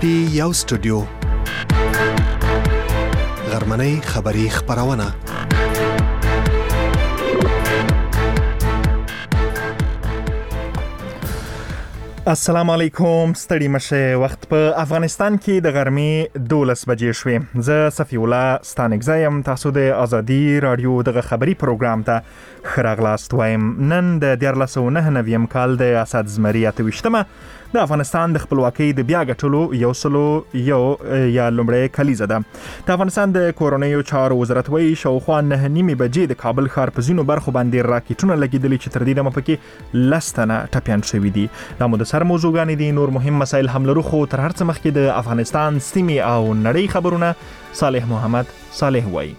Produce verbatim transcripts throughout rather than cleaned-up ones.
پی یو سټوډیو غرمنۍ خبری خبرونه السلام علیکم. ستړي مشه. وخت په افغانستان کې د غرمې دولس بجې شوې. زه صفی الله ستانکزایم. تاسو د ازادي رادیو دغه خبری پروګرام ته خراغلاست وایم. نن د دیارلس سوه نهه نوي کال د اسد زمری اتویشتمه د افغانستان د خپلواکۍ د بیا ګټلو یو سلو یو یا لومړی کلیزه ده. د افغانستان د کورونیو چارو وزارت وایي شاوخوا نه نیمې بجې د کابل ښار په ځینو برخو باندې راکټونه لګېدلي چې تر دې دمه پکې لس تنه ټپیان شوي دي. دا مو د سر موضوعګانې دي. نور مهم مسایل هم لرو، خو تر هر څه مخکې د افغانستان سیمې او نړۍ خبرونه صالح محمد صالح وایي.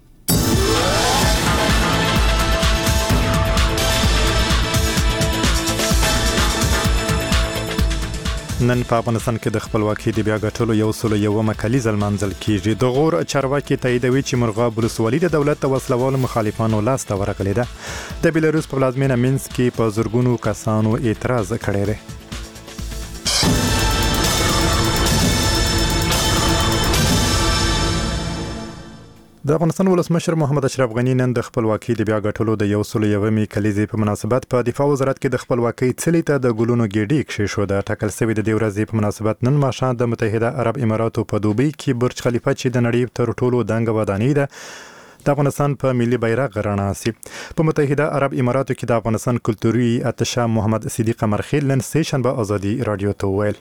نن په افغانستان کې د خپلواکۍ د بیا ګټلو یو سلو یومه کلیزه لمانځل کیږي. د غور چارواکي تاییدوي چې مرغاب ولسوالي د دولت د وسلوالو مخالفانو لاس ته ورغلې ده. د بیلاروس په پلازمینه مینسک کې په زرګونو کسانو اعتراض کړی دی. د افغانستان ولسمشر محمد اشرف غنی نن د خپلواکۍ د بیا ګټلو د یو سلو یومې کلیزې په مناسبت په دفاع وزارت کې د خپلواکۍ څلي ته د ګلونو ګېډۍ کښېښوده. ټاکل شوې د دې ورځې په مناسبت نن ماښام د متحده عرب اماراتو په دوبۍ کې برج خلیفه چې د نړۍ تر ټولو دنګه ودانۍ ده د افغانستان په ملي بیرغ رڼا سي. په متحده عرب اماراتو کې د افغانستان کلتوري اتشه محمد صدیق مرخیل نن سه شنبه ازادي رادیو ته وویل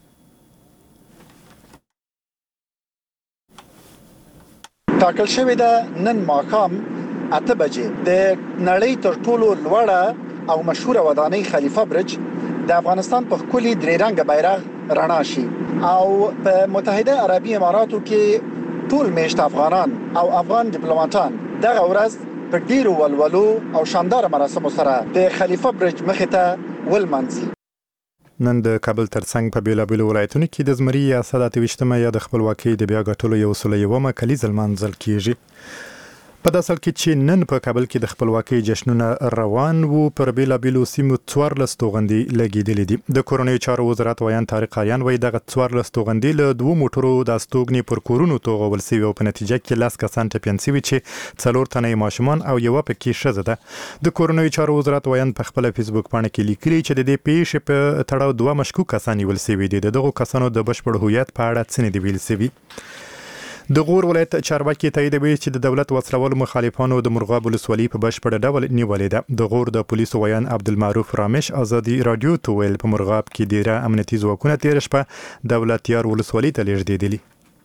ټاکل شوې ده نن ماښام اته بجې د نړۍ تر ټولو لوړه او مشهوره ودانۍ خلیفه برج د افغانستان په ښکلي درې رنګه بیرغ رڼا شي او په متحده عربي اماراتو کې ټول میشت افغانان او افغان ډیپلوماټان دغه ورځ په ډیرو ولولو او شاندار مراسمو سره د خلیفه برج مخې ته ولمانځي. نن د کابل ترڅنګ په بیلابیلو ولایتونو کې د زمري یا اسد اتویشتمه یا د خپلواکۍ د بیا ګټلو یو سلو یومه کلیزه لمانځل کیږي. په داسې حال کې چې نن په کابل کې د خپلواکۍ جشنونه روان وو، پر بیلابیلو سیمو څوارلس توغندي لګېدلې دي. د کورونیو چارو وزارت ویان طارق آریان وایي دغه څوارلس توغندي له دوو موټرو د استوګنې پر کورونو توغول شوي او په نتیجه کې لس کسان ټپیان شوي چې څلور تنه ماشومان او یوه پکې ښځه ده. د کورونیو چارو وزارت ویان په خپل فیسبوک باندې کې لیکلي چې د دې پیښې په تړاو دوه مشکوک کسان نیول شوي دي. دغه کسانو د بشپړ هویت په اړه څه نه دي ویل شوي. د غور ولایت چارواکي تاییدوي چې د دولت وسلوالو مخالفانو د مرغاب ولسوالي په بشپړ ډول نیولې ده. د غور د پولیسو ویان عبدالمعروف رامش ازادي رادیو ته ویل په مرغاب کې ډیره امنیتي ځواکونه تیر شپه دولتیار ولسوالي ته لیږدېدلي.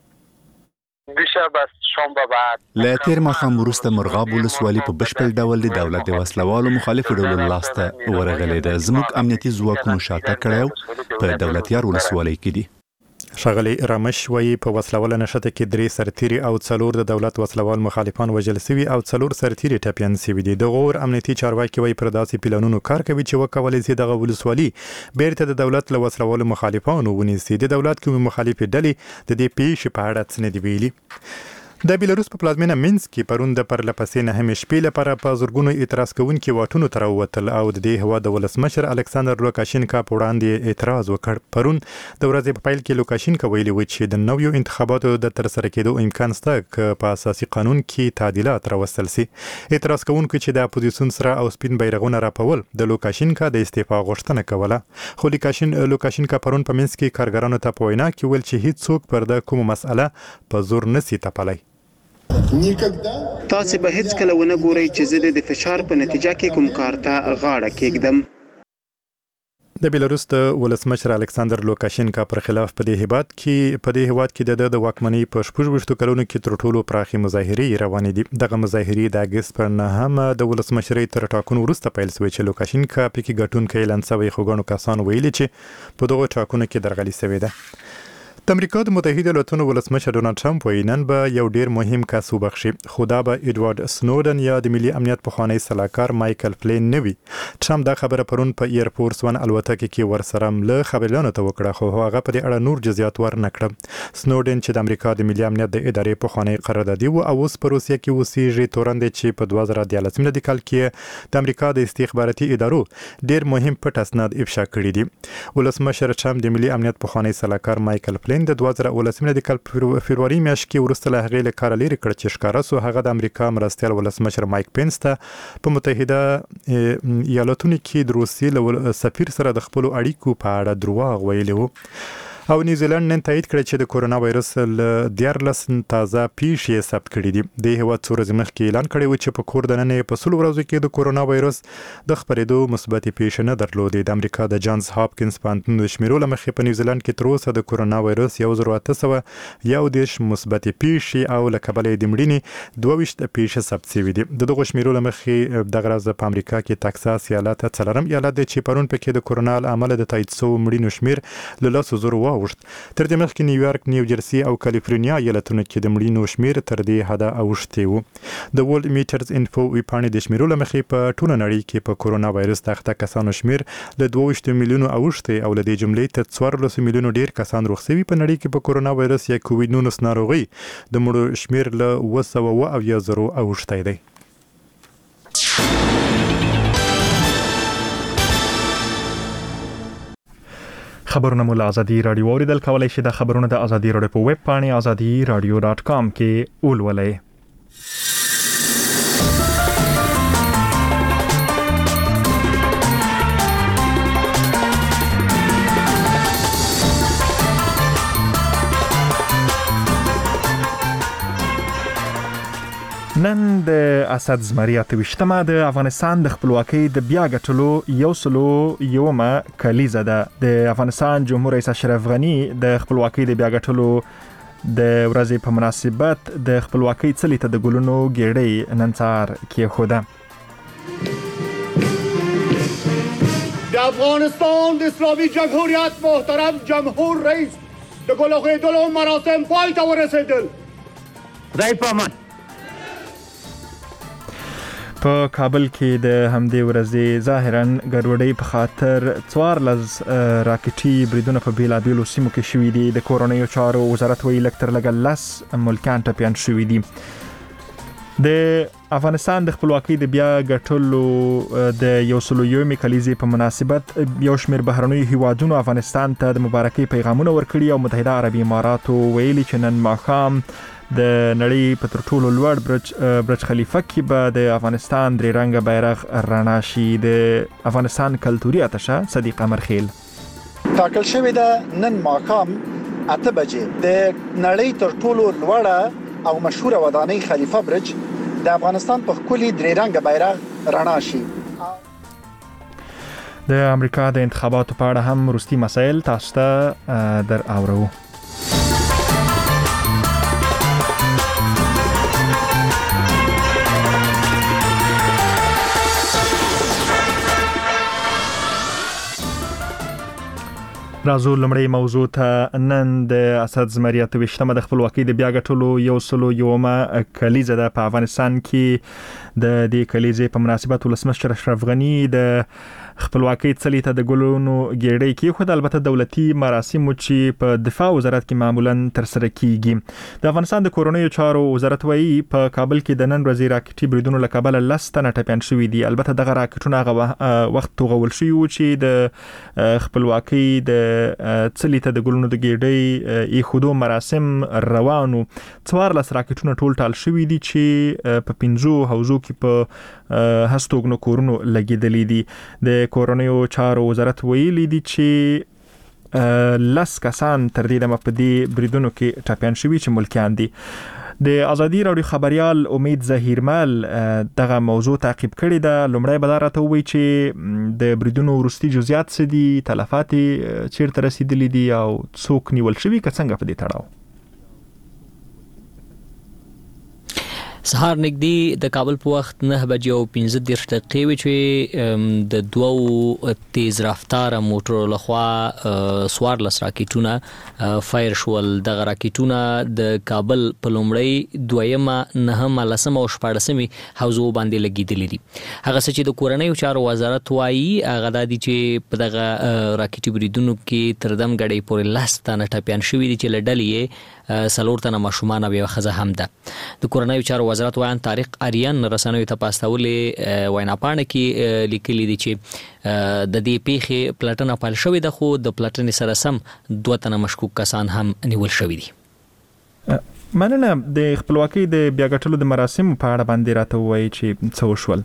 له تیر ماښام وروسته مرغاب ولسوالي په بشپړ ډول د دولت د وسلوالو مخالفو ډلو لاس ته ورغلې ده. زموږ امنیتي ځواکونو شاته کړی په دولتیار ولسوالۍ کې دي. ښاغلی رامش وایي په وسلواله نښته کې درې سرتیري او څلور د دولت وسلوال مخالفان وژل شوي او څلور سرتیري ټپیان شوي دي. د غور امنیتي چارواکي وایي پر داسې پلانونو کار کوي چې وکولی شي دغه ولسوالي بیرته د دولت له وسلوالو مخالفانو ونیسي. د دولت کومې مخالفې ډلې د دې پیښې په اړه څه نه دي ویلي. د بیلاروس په پلازمینه مینسک کې پرون د پرلپسې نهمې شپې لپاره په زرګونو اعتراض کوونکي واټونو ته راووتل او د دې هېواد د ولسمشر الکساندر لوکاشینکا په وړاندې اعتراض وکړ. پرون د ورځې په پیل کې لوکاشینکا ویلي و چې د نویو انتخاباتو د ترسره کېدو امکان شته که په اساسي قانون کې تعدیلات راوستل شي. اعتراض کوونکي چې د اپوزیسیون سره او سپین بیرغونه راپول د لوکاشینکا د استعفا غوښتنه کوله، خو لوکاشینکا پرون په مینسک کې کارګرانو ته په وینا کې ویل چې هیڅوک پر د کومه مسأله په زور نشي تپلی. تاسو به هیڅ کله ونه ګورئ چې زه د فشار په نتیجه کې کوم کار ته غاړه کېږدم. د بیلاروس د ولسمشر الکساندر لوکاشینکا پر خلاف په دې هیواد کې په دې هیواد کې د د واکمنۍ په شپږ کلونو کې تر ټولو پراخي مظاهرې روانې دي. دغه مظاهرې د اګست پر نهمه د ولسمشرۍ تر ټاکنو وروسته پیل شوې چې لوکاشینکا پکې ګټونکی اعلان شوی، خو ګڼو کسانو ویلي چې په دغو ټاکنو کې درغلي شوې ده. د امریکا د متحده ایالاتونو ولسمشر ډونالد ټرمپ وایي نن به یو ډیر مهم کس وبخشي، خو دا به ایډوارډ سنودن یا د ملي امنیت پخوانی سلاکار مایکل فلین نه وي. ټرمپ دا خبره پرون په ایر فورس ون الوتکه کې ورسره مله خبريالانو ته وکړه، خو هغه په دې اړه نور جزئیات ورنکړه. سنودن چې د امریکا د ملي امنیت د ادارې پخوانی قراردادي و او اوس په روسیه کې اوسېږي، تورن چې په دوه زره دیارلس میلادي کال کې د امریکا د استخباراتي ادارو ډیر مهم پټ اسناد افشا کړي دي. ولسمشر ټرمپ د ملي امنیت پخوانی سلاکار مایکل فلین یلن د دوه زره ولسمه د کال فبرवरी میاشت کې ورسته له هغې له کار لري کړ چې ښکارا سو هغه د امریکا مرستیال ولسمشر مایک پینس ته په متحده ایالاتونو کې د روسیې له سفیر سره د خپل اړیکو په اړه دروغ ویلي وو. او نیوزیلند نن تایید کړی چې د کورونا وایرس له دیارلس تازه پیښې ثبت کړي دي. د هیواد څو ورځې مخکې اعلان کړی و چې په کور دننه په سلو ورځو کې د کورونا وایرس د خپرېدو مثبت پیښې نه درلودې. د امریکا د جانز هاپکینز پوهنتون د شمیرو له مخې په نیوزیلند کې تر اوسه د کورونا وایرس یو زر اته سوه یو دېرش مثبت پیښې او له کبله یې د مړینې دوه ویشت پیښې ثبت شوي دي. د دغو شمیرو له مخې دغه ورځ په امریکا کې تکساس ایالت څلورم ایالت دی چې پرون پکې د کورونا له امله د تایید شوو مړینو شمیر له لسو زرو واوښت. تر دې مخکې نیویارک، نیوجرسي او کالیفورنیا ایالتونو کې د مړینو شمیر تر دې حده اوښتی و. د ورلد میټرز انفو ویبپاڼې د شمیرو له مخې په ټوله نړۍ کې په کورونا وایرس د اخته کسانو شمیر له دوه ویشت میلیونو اوښتی او له دې جملې تر څوارلس میلیونو ډیر کسان روغ شوي. په نړۍ کې په کورونا وایرس یا کووډ نولس ناروغي د مړو شمیر له اوه سوه اوه اویا زرو اوښتی دی. خبرونه مو له ازادي رادیو اوریدل کولای شي. د خبرونه د ازادي رادیو په ویب پاڼې ازادي رادیو ډاټ کام کې ولولئ. نن د اسد زمری اته ویشتمه د افغانستان د خپلواکۍ د بیا ګټلو یو سلو یومه کلیزه ده. د افغانستان جمهور رئیس اشرف غنی د خپلواکۍ د بیا ګټلو د ورځې په مناسبت د خپلواکۍ څلي ته د ګلونو ګېډۍ نن سهار کېښوده. د افغانستان د اسلامي جمهوریت محترم جمهور رئیس د ګلوغېدلو مراسم پای ته ورسېدل. خدای په امان. په کابل کې د همدې ورځې ظاهراً ګډوډۍ په خاطر څوارلس راکټي بریدونه په بیلابیلو سیمو کې شوي دي. د کورنیو چارو وزارت وایي لږ تر لږه لس ملکیان ټپیان شوي دي. د افغانستان د خپلواکۍ د بیا ګټلو د یو سلو یومې کلیزې په مناسبت یو شمېر بهرنیو هیوادونو افغانستان ته د مبارکۍ پیغامونه ورکړي او متحده عربي اماراتو ویلي چې نن ماښام د نړۍ په تر ټولو لوړ برج برج خلیفه کې به د افغانستان درې رنګه بیرغ رڼا شي. د افغانستان کلتوري اتشه صدیق امرخیل ټاکل شوې ده نن ماښام اته بجې د نړۍ تر ټولو لوړه او مشهوره ودانۍ خلیفه برج د افغانستان په ښکلي درې رنګه بیرغ رڼا شي. د امریکا د انتخاباتو په اړه هم وروستي مسایل تاسو ته در اورو. راځو لمړی موضوع ته. نن د اسد زمری اته ویشتمه د خپلواکۍ د بیا ګټلو یو سلو یومه کلیزه ده. په افغانستان کې د دې کلیزې په مناسبت ولسمشر اشرف غنی د خپلواکۍ څلي ته د ګلونو ګېډۍ کېښوده. البته دولتي مراسمو چې په دفاع وزارت کې معمولاً ترسره کیږي. د افغانستان د کورنیو چارو وزارت وایي په کابل کې د نن ورځې راکټي بریدونو له کبله لس تنه ټپیان شوي دي. البته دغه راکټونه هغه وخت توغول شوي وو چې د خپلواکۍ د څلي ته د ګلونو د ګېډۍ ایښودو مراسم روانو. څوارلس راکټونه ټول ټال شوي دي چې په پنځو حوزو کې په هستوګنو کورونو لګېدلي دي. د کورنیو چارو وزارت ویلي دي چې لس کسان تر دې دمه په دې بریدونو کې ټپیان شوي چې ملکیان دي. د ازادي راډیو خبريال امید ظهیرمل دغه موضوع تعقیب کړی ده. لومړی به دا راته ووایي چې د بریدونو وروستي جزئیات څه دي، تلفات چیرته رسیدلي دي او څوک نیول شوي که څنګه په دې تړاو. سهار نږدې د کابل په وخت نه بجې او پنځه دېرش دقیقې وې چې د دوو تیز رفتاره موټرو لخوا څوارلس راکټونه فایر شول. دغه راکټونه د کابل په لومړۍ، دویمه، نهمه، لسمه او شپاړسمې حوزو باندې لګېدلي دي. هغه څه چې د کورنیو چارو وزارت وایي هغه دا دي چې په دغه راکټي بریدونو کې تر دم ګړۍ پورې لس تنه ټپیان شوي دي چې له ډلې یې سلور تنه ماشومان او یو خزه هم ده. د کورنۍ چارو وزارت وایي طارق اریان رسنوي ته پاستولې وینا پاڼه کې لیکلي دي چې د دې پیښې پلټنه پیل شوې ده، خو د پلټنې سره سم دوه تنه مشکوک کسان هم نیول شوي دي. مننه. د خپلواکۍ د بیا ګټلو د مراسمو په اړه باندې راته وایي چې څه وشول.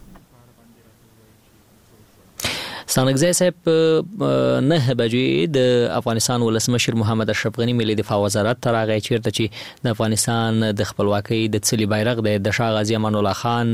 ستانکزی صاحب نه بجې د افغانستان ولسمشر محمد اشرف غنی ملي دفاع وزارت ته راغی چیرته چې د افغانستان د خپلواکۍ د څلي بیرغ د شاه غازي امان الله خان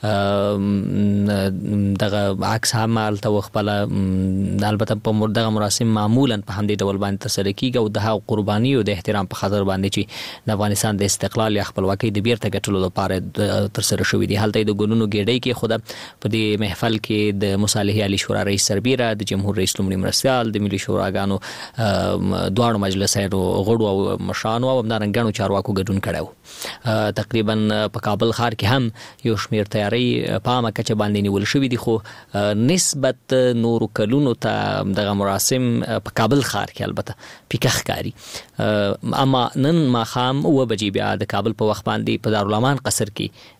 دغه عکس هم هلته خپله البته په دغه مراسم معمولا په همدې ډول باندې ترسره کیږي او د هغو قرباني او د احترام په خاطر باندې چې د افغانستان د استقلال یا خپلواکۍ د بیرته ګټلو لپاره ترسره شوي دي. هلته د ګلونو ګېډۍ کې خو په دې محفل کې د مصالحې عالی شورا رئیس سربیره، د جمهور رئیس لومړي مرستیال، د ملي شوراګانو دواړو مجلسونو غړو او مشرانو او همدارنګه چارواکو ګډون کړی. تقریبا په کابل ښار کې هم یو شمېر تیاری په عامه کچه باندې نیول شوي دي، خو نسبت نورو کلونو ته دغه مراسم په کابل ښار کې البته پیکه ښکاري. اما نن ماښام اوه بجې بیا د کابل په وخت باندې په دارالامان قصر کې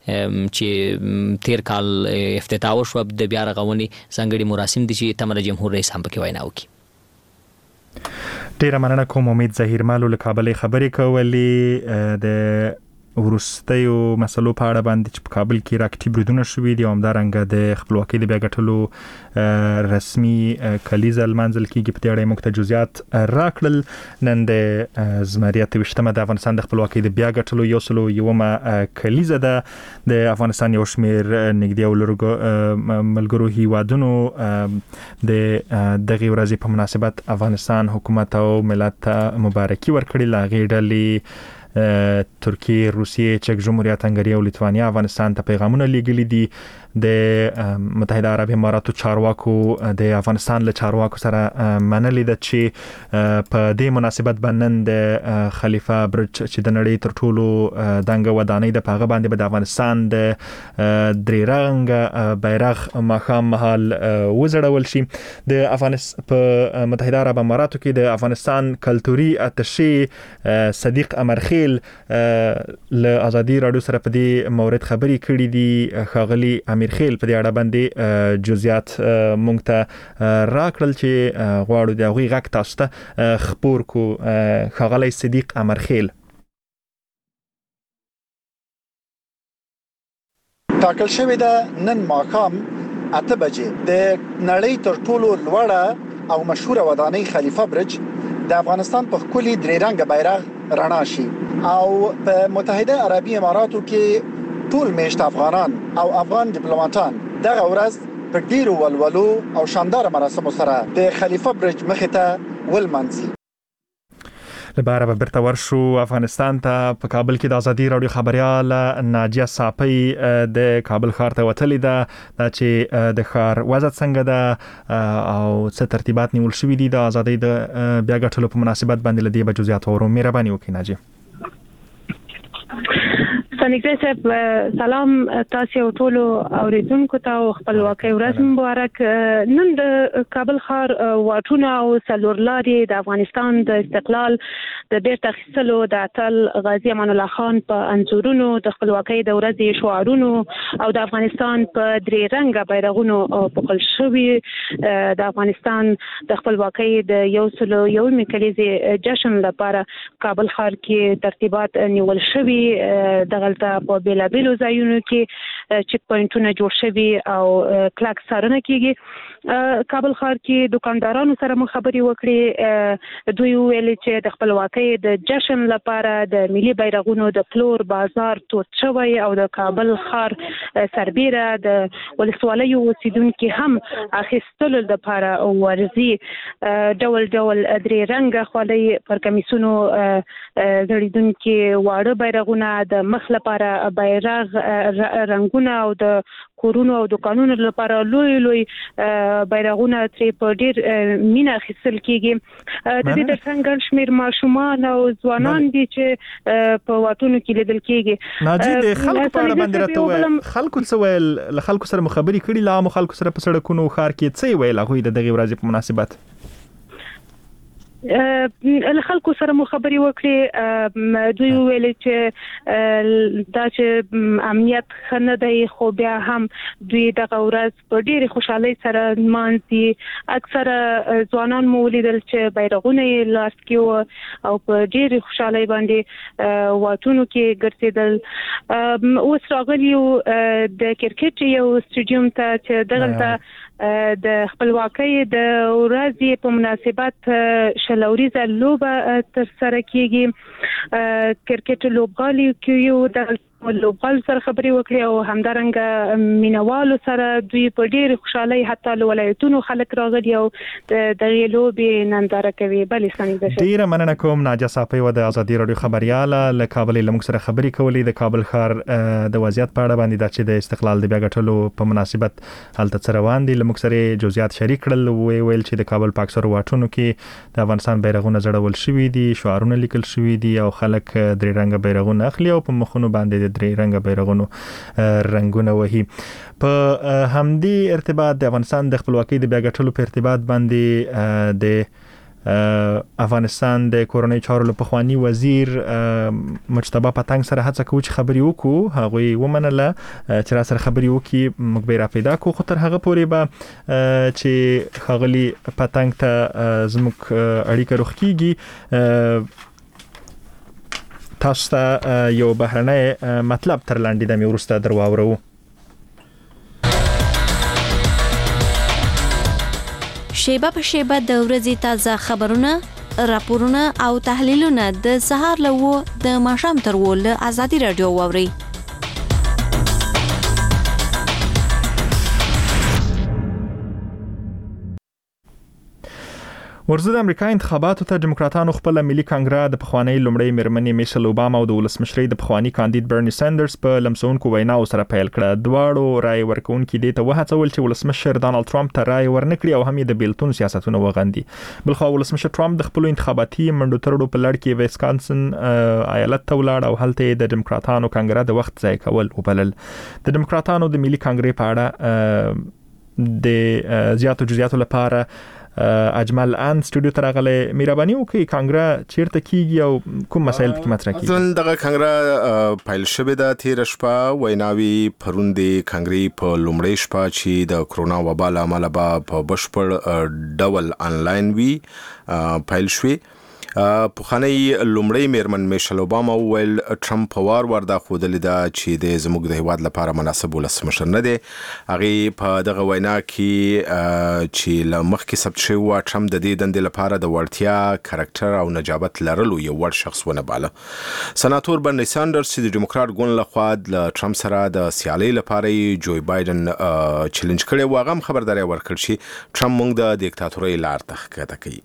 چې تیر کال افتتاح وشوه د بیا رغونې ځانګړي مراسم دي چې تمره جمهور رئیس هم پکې وینا وکړي. ډیره مننه کوم. امید ظهیر مالو له کابل خبرې کولې د ورستیو مسلو په اړه باندې چې په کابل کې راکټي بریدونه شوي دي او همدارنګه د خپلواکۍ د بیا ګټلو رسمي کلیزه لمانځل کېږي. په دې اړه یې موږ ته جزئیات راکړل. نن د زمري اته ویشتمه د افغانستان د خپلواکۍ د بیا ګټلو یو سلو یومه کلیزه ده. د افغانستان یو شمېر نږدې او ملګرو هیوادونو د دغې ورځې په مناسبت افغانستان حکومت او ملت ته مبارکي ورکړې. له هغې ډلې ترکیه، روسیې، چک جمهوریت، هنګري او لیتوانیا افغانستان ته پیغامونه لیږلي دي. د متحده عرب اماراتو چارواکو د افغانستان له چارواکو سره منلې ده چې په دې مناسبت باندې د خلیفه برج چې د نړۍ تر ټولو دنګه ودانۍ ده په هغه باندې به د افغانستان د درې رنګه بیرغ ماښام مهال وځړول شي. د افغانستان په متحده عرب اماراتو کې د افغانستان کلتوري اتشې صدیق امرخیل له ازادي رادیو سره په دې مورد خبرې کړې دي. ښاغلي امیر خیل په دې اړه باندې جزئیات مونږ ته راکړل چې غواړو د هغوی غږ تاسو ته خپور کو. ښاغلی صدیق امرخیل. ټاکل شوې ده نن ماښام اته بجې د نړۍ تر ټولو لوړه او مشهوره ودانۍ خلیفه برج د افغانستان په ښکلي درې رنګه بیرغ رڼا شي او په متحده عربي اماراتو کې ټول میشت افغانان او افغان ډیپلوماټان دغه ورځ په ډیرو ولولو او شاندار مراسمو سره د خلیفه برج مخې ته ولمانځي. لباره به برته ورشو افغانستان ته. په کابل کې د ازادي رادیو خبريال ناجیه صافی د کابل ښار ته وتلې ده. دا چې د ښار وضعیت څنګه ده او څه ترتیبات نیول شوي دي د ازادۍ د بیا ګټلو په مناسبت باندې له دې به جزئیات اورو. مهرباني وکړئ ناجیه. ستانکزی صاحب سلام تاسو ټول اوریدونکو ته خپلواکۍ ورځ مبارک. نن د کابل ښار واټونه او څلورلارې د افغانستان د استقلال د بیرته اخیستلو د اتل غازي امان الله خان په انځورونو، د خپلواکۍ د ورځې شعارونو او د افغانستان په درې رنګه بیرغونو پوښل شوي. د افغانستان د خپلواکۍ د یو سلو یومې کلیزې جشن لپاره کابل ښار کې ترتیبات نیول شوي. دغه دلته په بیلابیلو ځایونو کې چک پوینټونه جوړ شوي او کلک څارنه کیږي. کابل ښار کې دکاندارانو سره مو خبرې وکړې. دوی ویل چې د خپلواکۍ د جشن لپاره د ملي بیرغونو د پلور بازار تود شوی او د کابل ښار سربیره د ولسوالیو اوسیدونکو هم اخیستلو لپاره ورځي ډول ډول درې رنګه خولۍ پر کمیسونو زړیدونکو واړه بیرغونه، د مخ لپاره بیرغ رنگونه او د کورونو او دکانونو لپاره لوی لوی بیرغونه ترې په ډیر مینه اخیستل کیږي. د دې ترڅنګ ګڼ شمېر ماشومان او ځوانان دي چې په واټونو کې لیدل کیږي. ناجی د خلکو په اړه باندې راته وایي خلکو څه ویل؟ له خلکو سره مخابري کړي؟ لا مو خلکو سره په سړکونو ښار کې څه ویل هغوی د دغه ورځې په مناسبت؟ له خلکو سره مو خبرې وکړې دوی ویل چې دا چې امنیت خنه دی خو بیا هم دوی دغه ورځ په ډېر خوشحالي سره مانځي اکثره ځوانان مو ولیدل چې بیرغونه یې لاس کې او په ډېر خوشحالي باندې واټونو کې ګرځیدل اوس راغلی د کرکټ یو سټیډیوم ته چې دغه د خپلواکۍ د ورځې په مناسبت شلوريزه لوبه تر سره کیږي کرکټ لوبغالي کیو د لوبغال سره خبرې وکړې او همدارنګه مینوالو سره دوی په ډېر خوشحالي حتی ولایتونو خلک راغلي او د لوبې ننداره کوي بلې سنې ده ډیره مننه کوم ناجا صافي و د ازادي رادیو خبرياله له کابل له موږ سره خبرې کولې د کابل ښار د وضعیت په اړه باندې د چې د استقلال د بیا غټلو په مناسبت هلته سره روان دي له موږ سره جزئیات شریک کړل وی ویل چې د کابل پاک سره واټونو کې د افغانستان بیرغونه زړول شوی دي شعارونه لیکل شوی دي او خلک درې رنګ بیرغونه اخلي او په مخونو باندې درې رنګ بیرغونو رنگونه وهي په همدي ارتباط د افغانستان د خپلواکۍ د بیا غټلو په ارتباط باندې د افغانستان د کورونی چارو له پخوانی وزیر مجتبی پتنګ سره هڅه کوي چې خبري وکړو هغه ومنله چې را سره خبري وکړي موږ به را پیدا کو خو تر هغه پورې به چې خغلی پتنګ ته زموږ اړیکه روخ کیږي تاسو ته یو بهرنی مطلب تر لاندې د میورسته درواورو شیبه په شیبه د ورځې تازه خبرونه راپورونه او تحلیلونه د سهار له د ماښام تر ول ازادي رادیو واوري ورزه د امریکا انتخاباتو ته دیموکراتانو خپل ملي کانګرس د پخوانی لومړی میرمنې میشل اوباما او د ولسمشرۍ د پخوانی کاندید برني ساندرز په لمسونکو ویناو سره پیل کړه دواړو رای ورکونکو د ته وهڅول چې ولسمشر ډانلډ ټرمپ ته رای ورنکړي او هم د بیلتون سیاستونه وغندي بلخو ولسمشر ټرمپ د خپل انتخاباتي منډو ترړو په لړ کې ویسکانسن ایالت ته ولاړ او هلته د دیموکراتانو کانګرس د وخت ځای کول وبلل د دیموکراتانو د ملي کانګرس په اړه د زیاتو جزئیاتو لپاره اجمل ان سټوډیو ته راغلی مهرباني وکړئ کانګرس چیرته کیږي او کوم مسایل پکې مطرح کیږي ځل دغه کانګرس فایل شوی د تیر شپه ویناوي پروندې کانګرس په لومړی شپه چې د کرونا وبا له امله په بشپړ ډول انلاین وی فایل شوی په خاني لومړی میرمن میشل اوباما ویل ټرمپ وار ور د خودل دا چې د زموږ د هیواد لپاره مناسب ولسمشر نه دی هغه په دغه وینا کې چې لمخ کې ثبت شوی و ټرمپ د دې دند لپاره د ورتیا کریکټر او نجابت لرلو یو ور شخص ونه باله سناتور برني ساندرز چې د دیموکرات ګوند لخوا د ټرمپ سره د سیالي لپاره جوی بایدن چیلنج کړي و هغه خبرداري ورکړ چې ټرمپ موږ د دیکتاتوري لار تخکته کوي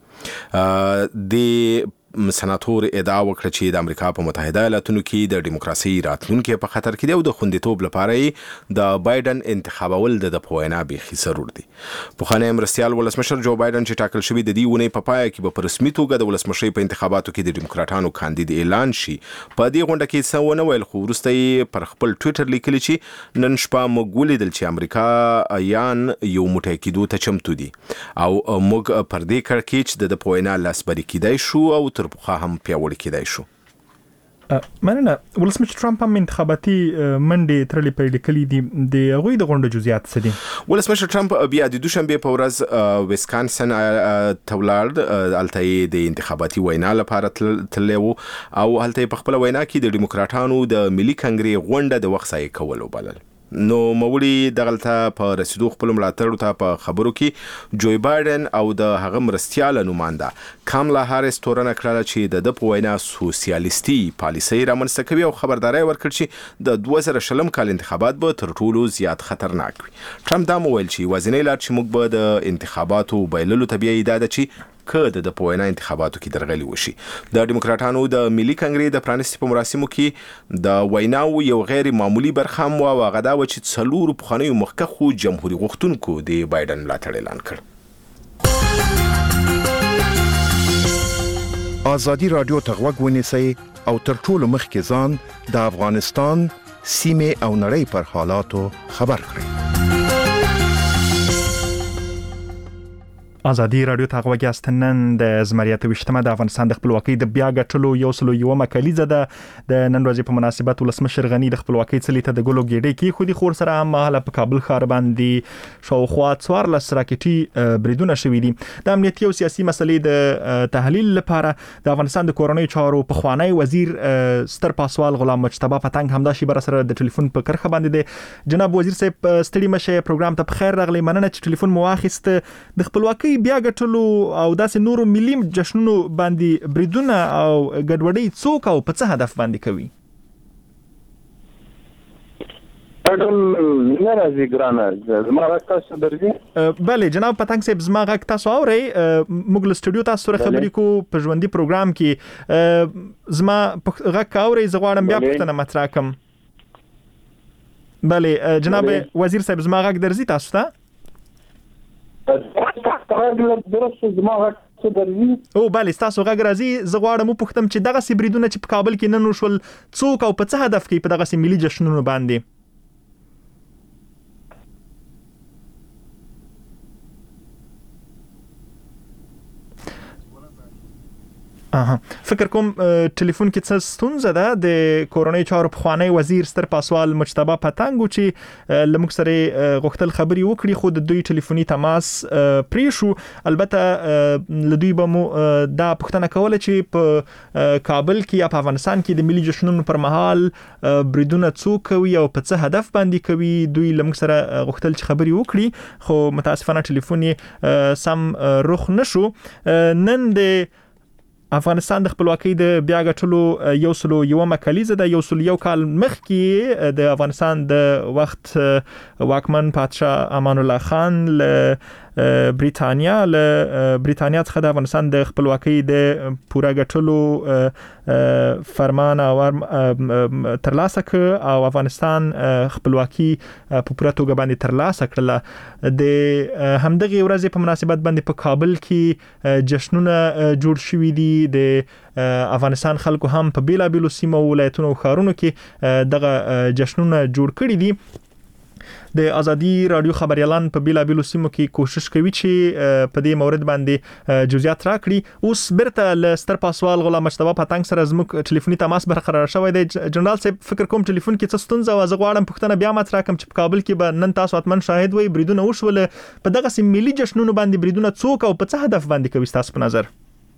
د سناتور ادعا وکړه چې د امریکا په متحده ایالاتونو کې د دیموکراسي راتلونکو په خطر کې دی او د خوندیتوب لپاره د بایدن انتخابول د پوینا بيخي ضرور دي په خانه امرستیال ولسمشر جو بایدن چې ټاکل شوی د دې ونې په پای کې به په رسمي توګه د ولسمشرۍ په انتخاباتو کې د دیموکراتانو کاندید اعلان شي په دې غونډه کې څه ونه ویل خو وروسته پر خپل ټوئیټر لیکلی چې نن شپه موږ ولیدل چې امریکا یان یو موټی کېدو ته چمتو دي او موږ پر دې کړکېچ د پوینا لاسبري کېدای شو او په هم پیاوړی کېدای شو مننه ولسمشر ټرمپ هم انتخاباتي منډې ترلې پیل کړې دي د غوي د غونډه جزئیات څه دي ولسمشر ټرمپ بیا د دوشنبه په ورځ ویسکانسن تولارد الته د انتخاباتي وینا لپاره تللو او هلته په خپل وینا کې د دیموکراتانو د ملي کانګرس غونډه د وخت ځای کول وبلل نو مولي دغلطه په رسیدو خپل ملاتړ ته په خبرو کې جوی بایدن او د هغه مرستيال نماینده کاملا هاریس تورنه کړل چې د د پوینا سوسیالیستي پالیسي رامنځته کوي او خبرداري ورکړ چې د دوه زره شلم کال انتخابات به تر ټولو زیات خطرناک وي ټرمپ دا وویل چې وزنی لار چې موږ به د انتخاباتو بایللو طبيعي ده چې کله د پوینا انتخاباتو کې درغلي وشي د دیموکراتانو د ملي کانګرس د پرانیستي په مراسمو کې د ویناو یو غیر معمولی برخه مو واغدا و چې څلور پخوانی مخکخو جمهوریت غوښتونکو د بایدن ملاتړ اعلان کړ ازادي رادیو ته غوږ ونیسئ او تر ټولو مخکې ځان د افغانستان سیمه او نړۍ پر حالاتو خبر کړئ ازادي رادیو ته غوږی نن د زمریات وشتمه د افغانستان د خپلواکۍ د بیا غټلو یو سلو یو مکلیزه ده د نن ورځې په مناسبت ولسمشر غنی د خپلواکۍ څلې ته د ګلو ګېډې کې خودي خور سره هم مهاله په کابل ښار باندې شاوخوا څوار لس راکټي بریدونه شوې دي. د امنیتي او سیاسي مسلې د تحلیل لپاره د افغانستان د کورونی چارو په خوانی وزیر ستر پاسوال غلام مجتبی پتنګ همدا شی بر سره د ټلیفون په کرخه باندې دی. جناب وزیر صاحب ستړي مشه پروګرام ته بخیر راغلی. مننه چې ټلیفون مو واخیست. د خپلواکۍ بیا غټلو او داسې نورو ملي جشنونو باندې بریدونه او ګډوډي څوک او په څه هدف باندې کوي؟ اډم نه راځي ګرانه زما غږ تاسو درځي؟ بله جناب پتنګ صاحب زما غږ تاسو اورئ. موږ له سټوډیو تاسو سره خبرې کوو په ژوندۍ پروګرام کې. زما غږ اورئ؟ زه غواړم بیا پوښتنه مطرح کړم. بله جناب وزیر صاحب زما غږ درځي تاسو ته؟ او بله تاسو غږ راځي. زه غواړم وپوښتم چې دغه سي بریدونه چې په کابل کې نن وشول څوک او په څه هدف کوي په دغه سي ملي جشنونو باندې؟ اها فکر کوم ټلیفون کې څه ستونزه ده. د کورونی چارو په خوانی وزیر ستر پاسوال مجتبی پتنګ چې لمک سره غوښتل خبري وکړي خو د دوی ټلیفوني تماس پرې شو. البته لدوی به مو دا پوښتنه کوله چې په کابل کې یا په افغانستان کې د ملي جشنونو پر مهال بریدونه څوک کوي او په څه هدف باندې کوي. دوی لمک سره غوښتل چې خبري وکړي خو متاسفانه ټلیفوني سم رخ نشو. نن د افغانستان د خپلواکۍ د بیا غټلو یو سلو یو مکلیزه ده. یو سلو یو کال مخکې د افغانستان د وخت واکمن پادشاه امان الله خان له بریتانیا له بریتانیا څخه د افغانستان د خپلواکۍ د پوره غټلو فرمان او ترلاسه کړ او افغانستان خپلواکي په پوره توګه باندې ترلاسه کړله. د همدغه ورځې په مناسبت باندې په کابل کې جشنونه جوړ شوي دي. د افغانستان خلکو هم په بیلا بیلو سیمو ولایتونو او ښارونو کې دغه جشنونه جوړ کړي دي. د ازادي رادیو خبريالان په بیلا بیلو سیمو کې کوشش کوي چې په دې مورد باندې جزئیات راکړي. اوس برته ل ستر پاسوال غلام مجتبی پتنګ سره زموږ ټلیفوني تماس برقرار شوی دی. جنرال صاحب فکر کوم ټلیفون کې څه ستونزه و. زه غواړم پوښتنه بیا مطرح کړم چې په کابل کې به نن تاسو اتمن شاهد وي بریدونه وشول. په دغه سیمه ملي جشنونو باندې بریدونه څوک او په څه هدف باندې کوي تاسو په نظر؟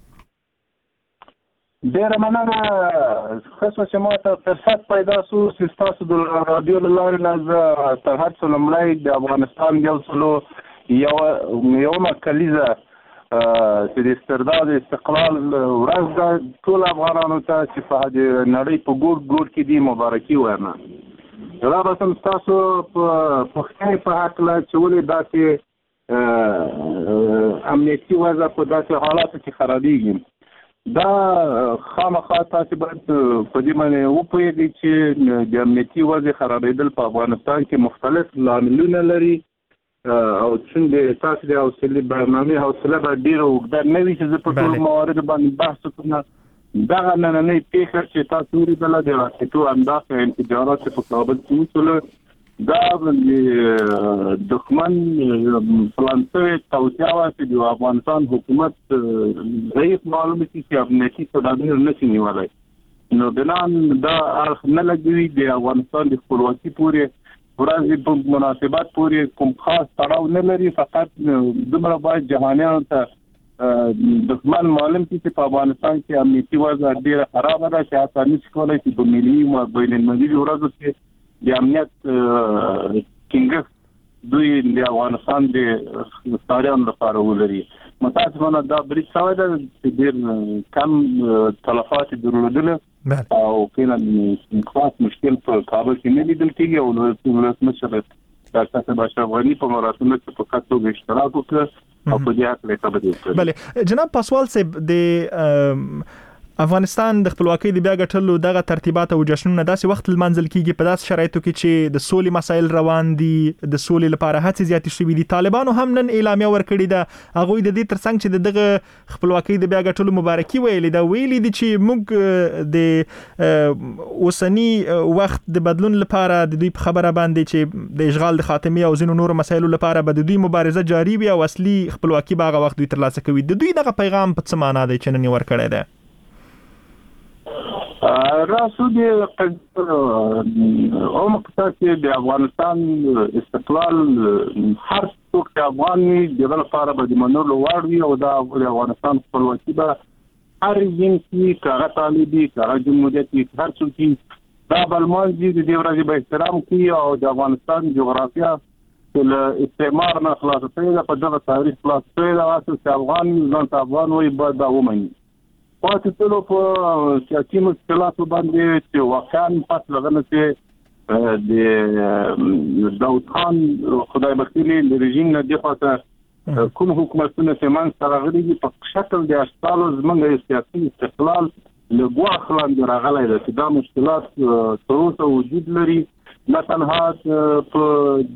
ډیره مننه خاصه چې ما ته فرصت پیدا شو چې تاسو د رادیو له لارې نه تر هر څه لومړی د افغانستان یو سلو یو یو مکلیزه چې د استرداد استقلال ورځ ده ټول افغانانو ته چې په نړۍ په ګوټ ګوټ کې دي مبارکي وایم. دا به سم تاسو په پښتني په هکله چې ولې داسې امنیتي وضع په داسې حالاتو کې خرابېږي. دا خامخا تاسو باید په دې باندې وپوهیږئ چې د امنیتي وضع خرابېدل په افغانستان کې مختلف لاملونه لري او څنګه تاسو د حوصلې برنامه حوصله به ډیره اوږده نه وي چې زه په ټول موارد باندې بحث وکړم. دغه نننۍ پیښه چې تاسو ولیدله د راکټو اندازه انفجارات په کابل کې وشول دا د دښمن پلان شوی توطیه وه چې د افغانستان حکومت ضعیف معلومه شي چې امنیتي تدابیر نشي نیولی. نو بنان دا اړخ نه لګوي د افغانستان د خپلواکي پورې ورځې په مناسبت پورې کوم خاص تړاو نه لري. فقط دومره باید جهانیانو ته دښمن معلوم شي چې په افغانستان کې امنیتي وضع ډېره خرابه ده چې حتی نشي کولی چې په ملي او بین المللي ورځو کې د امنیت ټینګښت دوی د افغانستان د ستاریانو لپاره ولري. متاسفانه دا برید شوی ده چې ډېر کم تلفات یې درلودله او کله خاص مشکل په کابل کې نه لیدل کېږي او ولسمشر ډاکټر صاحب اشرف غني په مراسمو کې په خاص توګه اشتراک وکړ او په دې اړه خبرې وکړې. بله جناب پاسوال صاحب د افغانستان د خپلواکۍ د بیا ګټلو دغه ترتیبات او جشنونه داسې وخت لمانځل کیږي په داسې شرایطو کې چې د سولې مسایل روان دي، د سولې لپاره هڅې زیاتې شوې دي. طالبانو هم نن اعلامیه ورکړې ده، هغوی د دې ترڅنګ چې دغه خپلواکۍ د بیا ګټلو مبارکي ویلې ده، ویلي دي چې موږ د اوسنی وخت د بدلون لپاره د دوی په خبره باندې چې د اشغال د خاتمه او ځینو نورو مسایلو لپاره به د دوی مبارزه جاری وي او اصلي خپلواکي به هغه وخت دوی ترلاسه کوي. د دوی دغه پیغام په څه معنا دی چې نن یې ورکړی دی؟ راسو د او مقصد د افغانستان استقلال هر څوک د افغاني د لپاره به منلو وړ وي او د افغانستان خپلواکي به هر جنسي کاغه طالبي کاغه جمهوریتي هر څوک دا بلمانځي د دې ورځې به احترام کوي او د افغانستان جغرافیه له استعمار نه خلاص شوی ده، په دغه تاریخ خلاص شوی ده، چې افغان ځان ته افغان وایي باید دا ومني. پاتې تلو په سیاسي مشکلاتو باندې چې واقعا پس لغنه چې د داود خان خدای بخښلي د رژیم نه دی خاطر کوم حکومتونه چې منځ ته راغلي دي په شکل د اشتالو زمونږ سیاسي استقلال له ګواښ لاندې راغلی ده چې دا مشکلات تر اوسه وجود لري، نه تنها په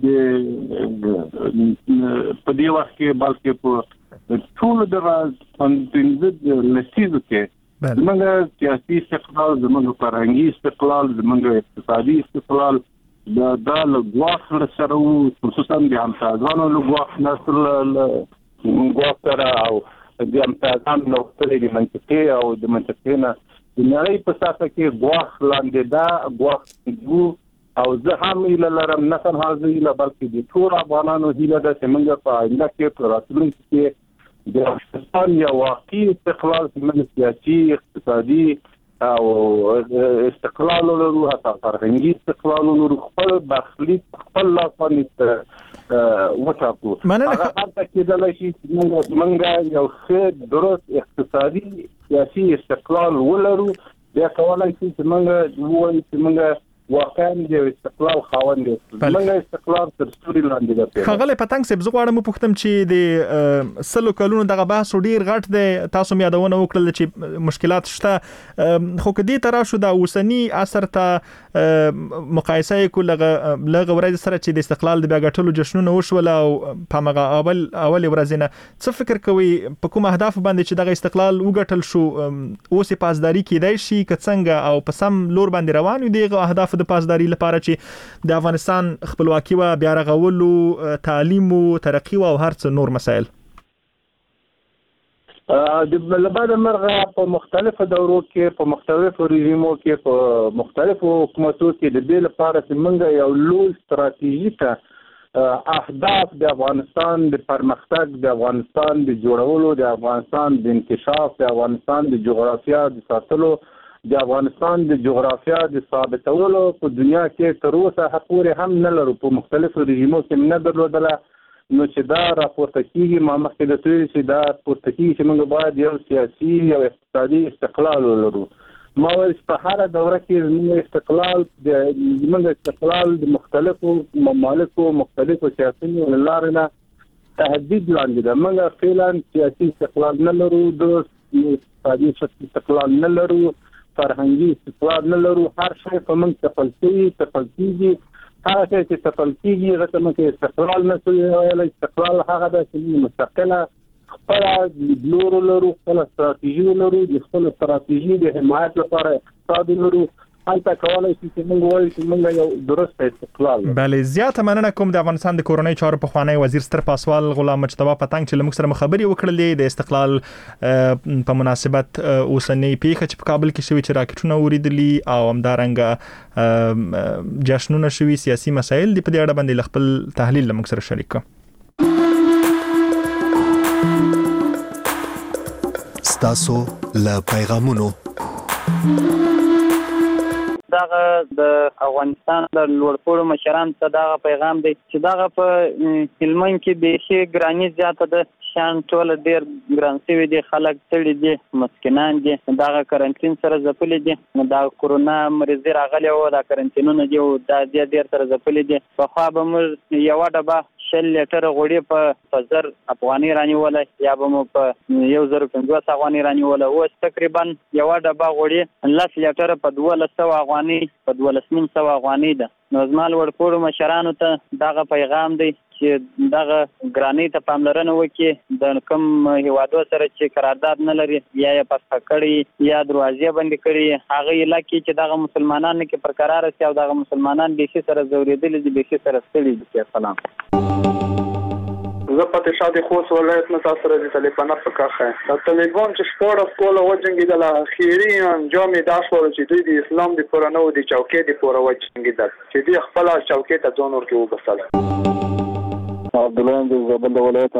دې وخت کې بلکې په ټول د پنځه لسیزو کې زمونږ سیاسي استقلال، زمونږ فرهنګي استقلال، زمونږ اقتصادي استقلال دا د ګواښ سره خصوصا د همسایګانو له ګواښ نه ګواښ سره او د همسایګانو له خپلې منطقې او د منطقې نه د نړۍ په ساحه کې ګواښ لاندې دا ګواښ او زه هم ایله لرم، نه تنها زه ایله بلکې د ټول افغانانو هیله ده چې موږ په آینده کې په راتلونکي کې د افغانستان یو واقعي استقلال چې موږ سیاسي اقتصادي او استقلال لرو، حتی فرهنګي استقلال لرو، خپل برخلیک خپل لاس باندې وټاکو. هغه حتی کېدلی شي چې موږ یو ښه درست اقتصادي سیاسي استقلال ولرو، بیا کولی شي چې موږ ووایو چې موږ واقعا د استقلال خاوند دي. موږ استقلال تر ستوري لاندې ده. خغل پتنګ سب زه غواړم پوښتم چې د سلو کلونو دغه بحث ډیر غټ دی، تاسو مې یادونه وکړل چې مشکلات شته، خو کدي تر شو د اوسنی اثر ته مقایسه کولغه لغه ورځ سره چې د استقلال د بیا ګټلو جشنونه وشول او په مغه اول اول ورځ نه څه فکر کوي په کوم اهداف باندې چې دغه استقلال وګټل شو اوس پاسداري کیدای شي کڅنګ او په سم لور باندې روان دي دغه اهداف د پاسداري لپاره چې د افغانستان خپلواکي و بیا رغولو، تعلیم او ترقی او هر څه نور مسایل؟ د لباده مرغه په مختلفو دورو کې، په مختلفو رژیمو کې، په مختلفو حکومتونو کې د دې لپاره چې موږ یو لوی ستراتیژیک اهداف د افغانستان د پرمختګ، د افغانستان د جوړولو، د افغانستان د انکشاف، د افغانستان د جغرافیا د ساتلو، د افغانستان د جغرافیا د ثابتولو په دنیا کې تر اوسه پورې هم نه لرو، په مختلفو رژیمو کې نه درلودله. نو چې دا راپورته کېږي، ما مخکې د توی چې دا راپورته کېږي چې موږ باید یو سیاسي او اقتصادي استقلال ولرو. ما ویل چې په هره دوره کې زموږ استقلال د زموږ استقلال د مختلفو ممالکو مختلفو سیاسیونو له لارې نه تهدید لاندې ده. موږ فعلا سیاسي استقلال نه لرو، د اقتصادي استقلال نه لرو، فرهنګي استقلال نه لرو، هر شی په موږ تپل کېږي تپل کېږي هغه چې تپل کېږي هغه ته موږ استقلال نه شو ویلی. استقلال هغه ده چې موږ مستقله خپله لیدلورو لرو، خپله استراتیژي لرو، د خپل استراتیژي د حمایت لپاره اقتصاد لرو. هلته کولی شي چې موږ وایو چې موږ یو درسته استقلال لرو. بله، زیاته مننه کوم د افغانستان د کورنۍ چارو پخوانی وزیر ستر پاسوال غلام مجتبی پتنګ چې له موږ سره خبرې وکړلې د استقلال په مناسبت اوسنۍ پیښه چې په کابل کې شوې چې راکټونه وریدلي او همدارنګه جشنونه شوي، سیاسي مسایل دي، په دې اړه باندې خپل تحلیل له موږ سره شریک کړ. ستاسو له پیغامونو دغه د افغانستان د لوړپوړو مشرانو ته دغه پیغام دی چې دغه په هلمند کې بیخي ګراني زیاته ده، شان ټول ډیر ګران شوي دي، خلک ستړي دي، مسکینان دي، دغه کرنټین سره ځپلي دي. نو دا کورونا مریض راغلی و، دا کرنټینونه دي او دا ډیر سره ځپلي دي. پخوا به موږ یوه ډبه شل لیټر غوړي په زر افغاني رانیول یا به مو په یو زر پنځوس افغاني رانیول او تقریبا یو ډبه غوړي لس لیټر په دوه سوه افغاني په دوه نیم سوه افغاني ده. نو زما لوړپوړو مشرانو ته دغه پیغام دی چې دغه ګرانۍ ته پاملرنه وکړي، د کوم هیوادو سره چې قرارداد نه لري یا یې پسخه کړي یا دروازې بندې کړي هغه علاقې چې دغه مسلمانانو کې پر قرار شي او دغه مسلمانان بیخي سره ځورېدلي دي، بیخي سره ستړي دي. سلام. زه پاتې شاته خوست ولایت نه تاسو سره د تلیفون په کاخه د طالبان چې شپږ سکول وجنګیدل خیری انجام داش ور چې دوی د اسلام د پرانو د چوکۍ د پوره وجنګیدل چې دوی خپل چوکۍ ته ځون ورکوي. وبسل عبد الله د زابل ولایت